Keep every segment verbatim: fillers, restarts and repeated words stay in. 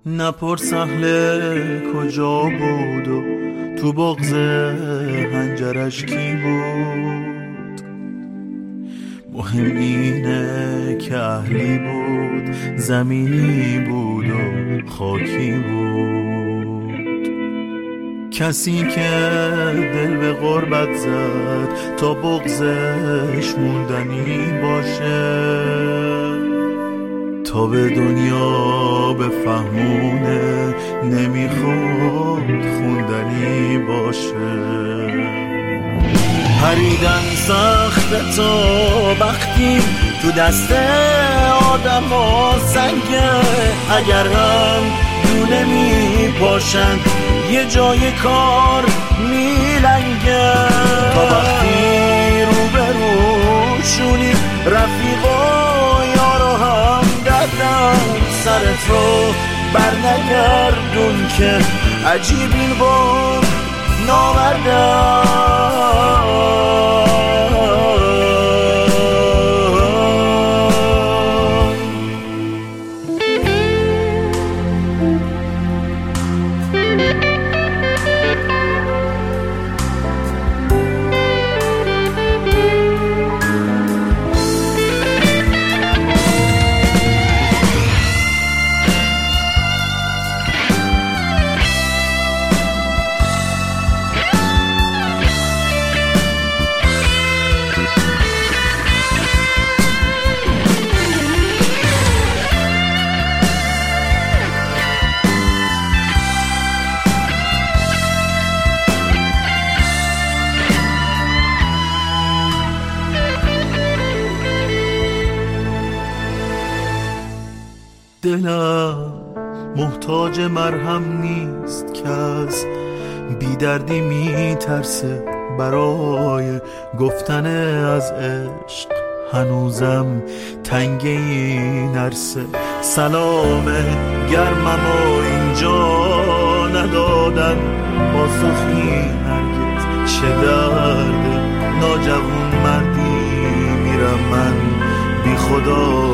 نپرس اهل کجا بود و تو بغض هنجرش کی بود. مهم اینه که اهلی بود، زمینی بود و خاکی بود. کسی که دل به غربت زد تا بغضش موندنی باشه، تا به دنیا بفهمونه نمیخواد خوندنی باشه. پریدن سخت تا وقتی تو دست آدم ها سنگه، اگر هم دونه میپاشن یه جای کار میلنگه. تا وقتی رو به روشونی رفیقا یارو هم دردن، سرت رو بر نگردون که عجیب این بار ناوردن. دلم محتاج مرهم نیست که از بی دردی می ترسه، برای گفتن از عشق هنوزم تنگه این نرسه. سلام گرمم و اینجا ندادن پاسخی هرگز، چه درد ناجوون مردی میرم من بی خدا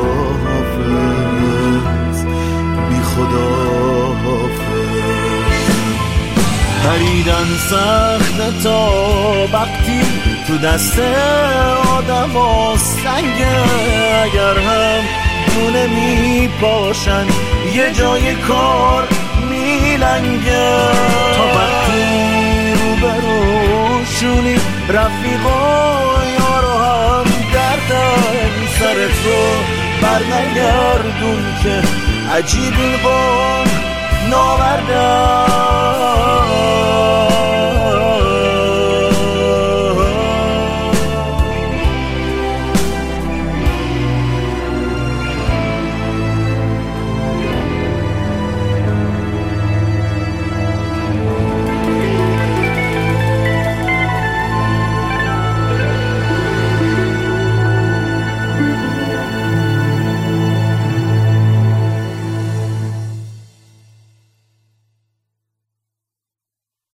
حافظ، بی خدا حافظ. پریدن سخت تا وقتی تو دست آدم ها سنگه، اگر هم دونه می باشن یه جای کار میلنگه. تا وقتی رو بروشونی رفیقا یارو هم دردن، سرت رو بر نگردون که عجیب این بار ناوردن.